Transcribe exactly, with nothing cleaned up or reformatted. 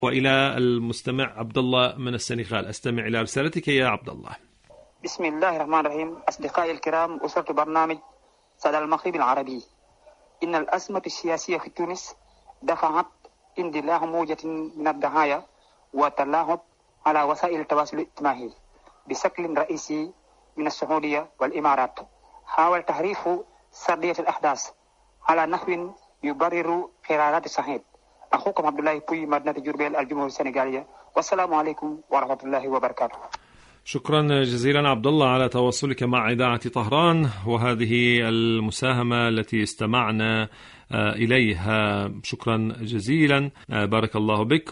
وإلى المستمع عبد الله من السنغال، أستمع إلى رسالتك يا عبد الله. بسم الله الرحمن الرحيم. أصدقائي الكرام، أسرة برنامج صدى المغرب العربي، إن الأزمة السياسية في تونس دفعت اندلاع موجة من الدعاية والتلاعب على وسائل التواصل الاجتماعي بشكل رئيسي من السعودية والإمارات. حاول تحريف سردية الأحداث على نحو يبرر قرارات الصحيح. أخوكم عبد الله بوي، مدينة جربيل، الجمهورية السنغالية، والسلام عليكم ورحمة الله وبركاته. شكرا جزيلا عبد الله على تواصلك مع إذاعة طهران وهذه المساهمة التي استمعنا إليها. شكرا جزيلا، بارك الله بك.